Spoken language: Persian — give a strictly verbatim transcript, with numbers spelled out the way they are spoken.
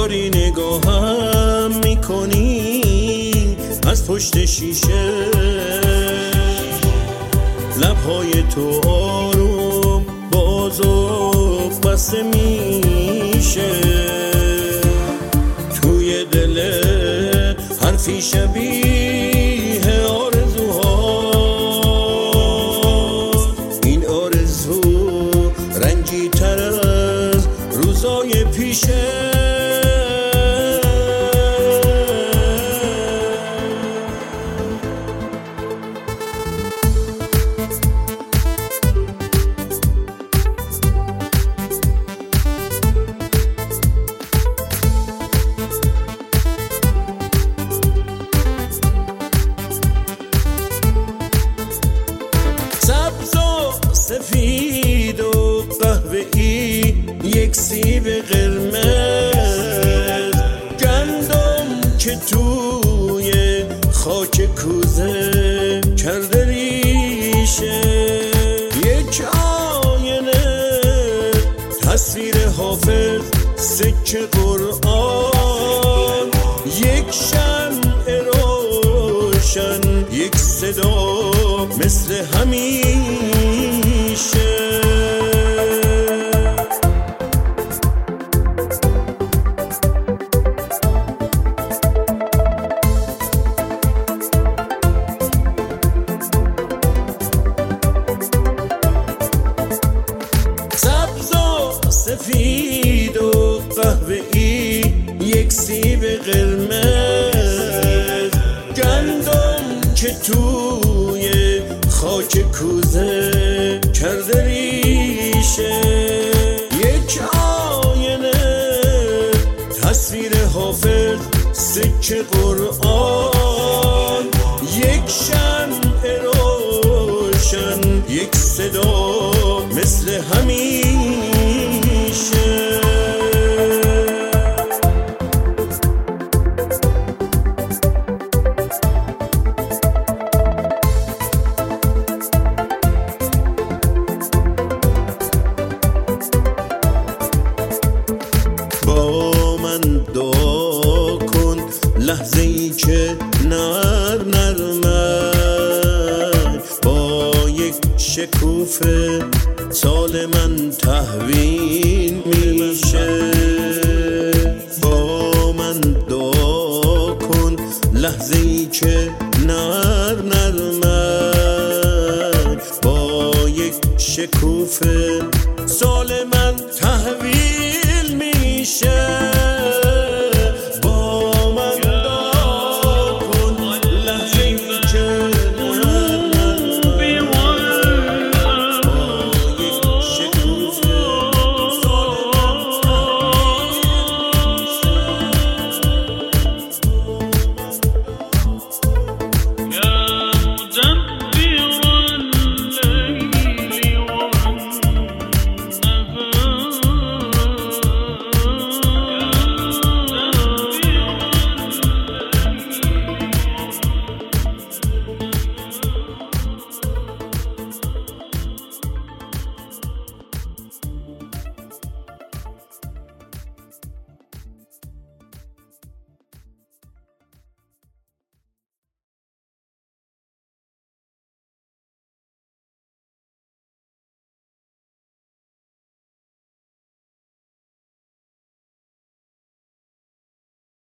طوری نگاهم میکنی از پشت شیشه، لبهای تو آروم باز و بسته میشه، توی دل حرفی شبیه آرزوها، این آرزو رنگی تر از روزای پیشه. سفید و قهوه‌ای، یک سیب قرمز، گندم که توی خاک کوزه کرده ریشه، یک آینه تصویر حافظ، سکه قرآن، یک شمع روشن، یک صدا مثل همیشه. سبز و سفید و قهوه‌ای، یک سیب قرمز، گندم که توی خاک کوزه کرده ریشه، یک آینه تصویر حافظ، سکه قرآن، یک شمع روشن، یک صدا مثل همیشه. با من دعا کن لحظه ای که نر نرمک با یک شکوفه سال من تحویل